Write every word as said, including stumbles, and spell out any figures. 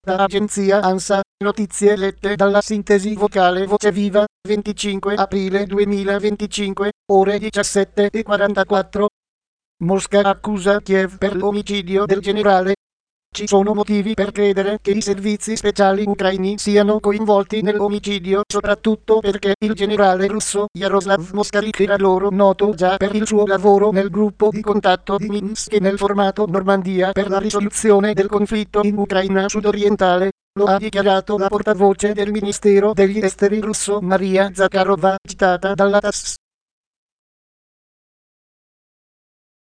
Da agenzia ANSA, notizie lette dalla sintesi vocale Voce Viva, venticinque aprile duemilaventicinque, ore diciassette e quarantaquattro. Mosca accusa Kiev per l'omicidio del generale. Ci sono motivi per credere che i servizi speciali ucraini siano coinvolti nell'omicidio, soprattutto perché il generale russo Yaroslav Moskalik era loro noto già per il suo lavoro nel gruppo di contatto di Minsk e nel formato Normandia per la risoluzione del conflitto in Ucraina sudorientale. Lo ha dichiarato la portavoce del Ministero degli Esteri russo Maria Zakharova, citata dalla T A S S.